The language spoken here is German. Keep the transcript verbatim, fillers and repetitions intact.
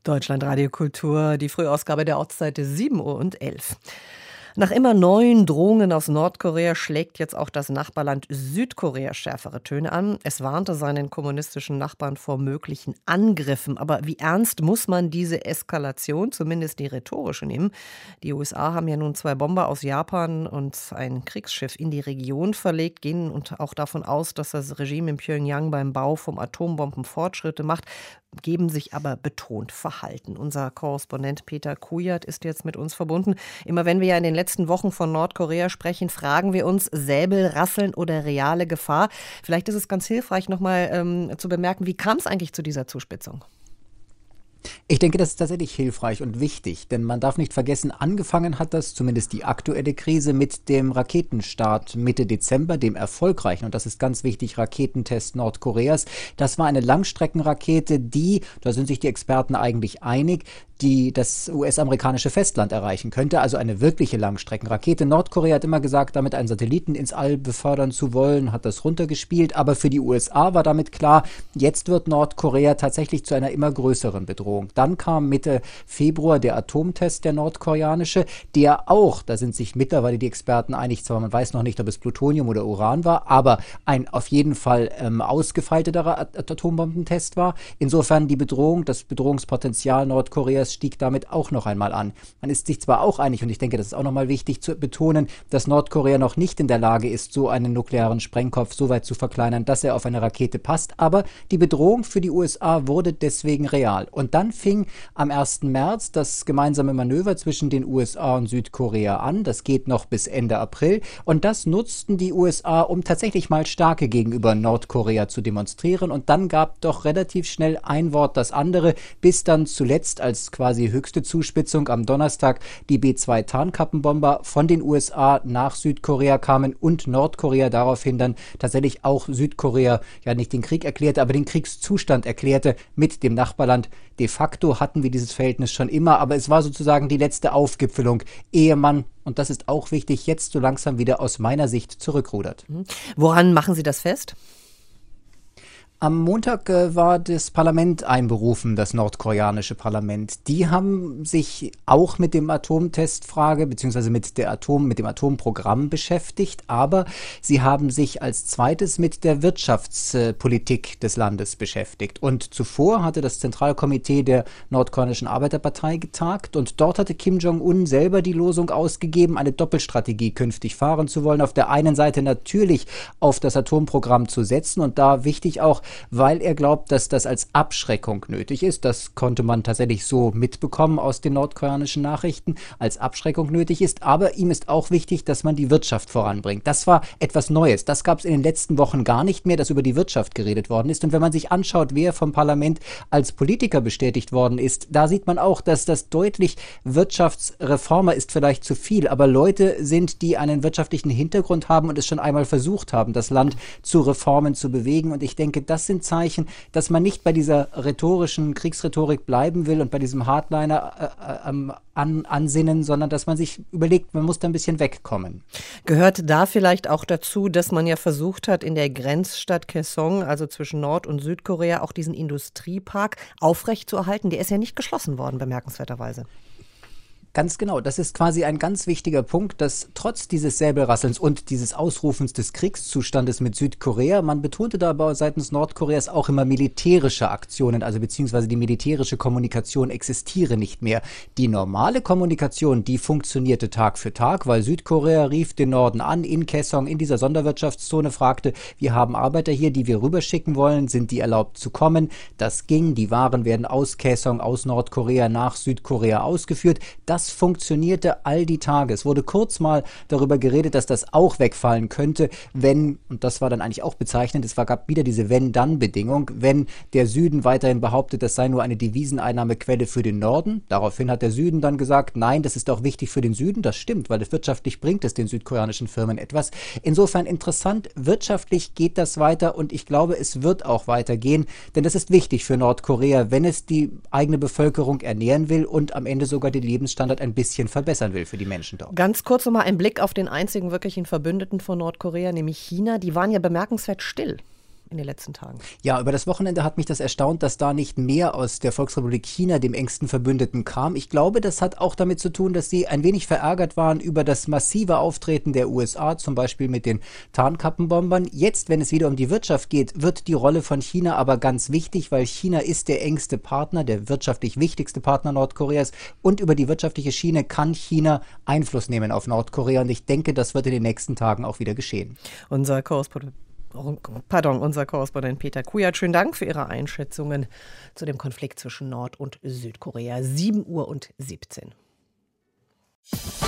Deutschlandradio Kultur, die Frühausgabe der Ortsseite sieben Uhr und elf. Nach immer neuen Drohungen aus Nordkorea schlägt jetzt auch das Nachbarland Südkorea schärfere Töne an. Es warnte seinen kommunistischen Nachbarn vor möglichen Angriffen. Aber wie ernst muss man diese Eskalation, zumindest die rhetorische, nehmen? Die U S A haben ja nun zwei Bomber aus Japan und ein Kriegsschiff in die Region verlegt, gehen und auch davon aus, dass das Regime in Pjöngjang beim Bau von Atombomben Fortschritte macht, geben sich aber betont verhalten. Unser Korrespondent Peter Kujat ist jetzt mit uns verbunden. Immer wenn wir ja in den letzten Wochen von Nordkorea sprechen, fragen wir uns, Säbelrasseln oder reale Gefahr? Vielleicht ist es ganz hilfreich, nochmal ähm, zu bemerken, wie kam es eigentlich zu dieser Zuspitzung? Ich denke, das ist tatsächlich hilfreich und wichtig, denn man darf nicht vergessen, angefangen hat das, zumindest die aktuelle Krise, mit dem Raketenstart Mitte Dezember, dem erfolgreichen, und das ist ganz wichtig, Raketentest Nordkoreas. Das war eine Langstreckenrakete, die, da sind sich die Experten eigentlich einig, die das U S-amerikanische Festland erreichen könnte, also eine wirkliche Langstreckenrakete. Nordkorea hat immer gesagt, damit einen Satelliten ins All befördern zu wollen, hat das runtergespielt, aber für die U S A war damit klar, jetzt wird Nordkorea tatsächlich zu einer immer größeren Bedrohung. Dann kam Mitte Februar der Atomtest, der nordkoreanische, der auch, da sind sich mittlerweile die Experten einig, zwar man weiß noch nicht, ob es Plutonium oder Uran war, aber ein auf jeden Fall ähm, ausgefeilterer Atombombentest war. Insofern die Bedrohung, das Bedrohungspotenzial Nordkoreas stieg damit auch noch einmal an. Man ist sich zwar auch einig, und ich denke, das ist auch nochmal wichtig zu betonen, dass Nordkorea noch nicht in der Lage ist, so einen nuklearen Sprengkopf so weit zu verkleinern, dass er auf eine Rakete passt, aber die Bedrohung für die U S A wurde deswegen real. Und dann fing am ersten März das gemeinsame Manöver zwischen den U S A und Südkorea an. Das geht noch bis Ende April. Und das nutzten die U S A, um tatsächlich mal Stärke gegenüber Nordkorea zu demonstrieren. Und dann gab doch relativ schnell ein Wort das andere, bis dann zuletzt als quasi höchste Zuspitzung am Donnerstag die B zwei Tarnkappenbomber von den U S A nach Südkorea kamen und Nordkorea daraufhin dann tatsächlich auch Südkorea ja nicht den Krieg erklärte, aber den Kriegszustand erklärte mit dem Nachbarland. De facto hatten wir dieses Verhältnis schon immer, aber es war sozusagen die letzte Aufgipfelung, ehe man, und das ist auch wichtig, jetzt so langsam wieder aus meiner Sicht zurückrudert. Woran machen Sie das fest? Am Montag äh, war das Parlament einberufen, das nordkoreanische Parlament. Die haben sich auch mit dem Atomtestfrage beziehungsweise mit der Atom, mit dem Atomprogramm beschäftigt, aber sie haben sich als zweites mit der Wirtschaftspolitik des Landes beschäftigt. Und zuvor hatte das Zentralkomitee der nordkoreanischen Arbeiterpartei getagt und dort hatte Kim Jong-un selber die Losung ausgegeben, eine Doppelstrategie künftig fahren zu wollen. Auf der einen Seite natürlich auf das Atomprogramm zu setzen und da wichtig auch, weil er glaubt, dass das als Abschreckung nötig ist. Das konnte man tatsächlich so mitbekommen aus den nordkoreanischen Nachrichten, als Abschreckung nötig ist. Aber ihm ist auch wichtig, dass man die Wirtschaft voranbringt. Das war etwas Neues. Das gab es in den letzten Wochen gar nicht mehr, dass über die Wirtschaft geredet worden ist. Und wenn man sich anschaut, wer vom Parlament als Politiker bestätigt worden ist, da sieht man auch, dass das deutlich Wirtschaftsreformer ist vielleicht zu viel, aber Leute sind, die einen wirtschaftlichen Hintergrund haben und es schon einmal versucht haben, das Land zu Reformen zu bewegen. Und ich denke, das sind Zeichen, dass man nicht bei dieser rhetorischen Kriegsrhetorik bleiben will und bei diesem Hardliner äh, äh, an, ansinnen, sondern dass man sich überlegt, man muss da ein bisschen wegkommen. Gehört da vielleicht auch dazu, dass man ja versucht hat, in der Grenzstadt Kaesong, also zwischen Nord- und Südkorea, auch diesen Industriepark aufrechtzuerhalten? Der ist ja nicht geschlossen worden, bemerkenswerterweise. Ganz genau, das ist quasi ein ganz wichtiger Punkt, dass trotz dieses Säbelrasselns und dieses Ausrufens des Kriegszustandes mit Südkorea, man betonte dabei seitens Nordkoreas auch immer militärische Aktionen, also beziehungsweise die militärische Kommunikation existiere nicht mehr. Die normale Kommunikation, die funktionierte Tag für Tag, weil Südkorea rief den Norden an, in Kaesong, in dieser Sonderwirtschaftszone, fragte, wir haben Arbeiter hier, die wir rüberschicken wollen, sind die erlaubt zu kommen? Das ging, die Waren werden aus Kaesong, aus Nordkorea nach Südkorea ausgeführt. Das funktionierte all die Tage. Es wurde kurz mal darüber geredet, dass das auch wegfallen könnte, wenn, und das war dann eigentlich auch bezeichnend, es war, gab wieder diese Wenn-Dann-Bedingung, wenn der Süden weiterhin behauptet, das sei nur eine Deviseneinnahmequelle für den Norden. Daraufhin hat der Süden dann gesagt, nein, das ist auch wichtig für den Süden. Das stimmt, weil es wirtschaftlich bringt es den südkoreanischen Firmen etwas. Insofern interessant, wirtschaftlich geht das weiter und ich glaube, es wird auch weitergehen, denn das ist wichtig für Nordkorea, wenn es die eigene Bevölkerung ernähren will und am Ende sogar den Lebensstandard ein bisschen verbessern will für die Menschen dort. Ganz kurz nochmal ein Blick auf den einzigen wirklichen Verbündeten von Nordkorea, nämlich China. Die waren ja bemerkenswert still. in den letzten Tagen. Ja, über das Wochenende hat mich das erstaunt, dass da nicht mehr aus der Volksrepublik China, dem engsten Verbündeten, kam. Ich glaube, das hat auch damit zu tun, dass sie ein wenig verärgert waren über das massive Auftreten der U S A, zum Beispiel mit den Tarnkappenbombern. Jetzt, wenn es wieder um die Wirtschaft geht, wird die Rolle von China aber ganz wichtig, weil China ist der engste Partner, der wirtschaftlich wichtigste Partner Nordkoreas. Und über die wirtschaftliche Schiene kann China Einfluss nehmen auf Nordkorea. Und ich denke, das wird in den nächsten Tagen auch wieder geschehen. Unser Korrespondent Pardon, unser Korrespondent Peter Kujat, schönen Dank für Ihre Einschätzungen zu dem Konflikt zwischen Nord- und Südkorea. sieben Uhr und siebzehn.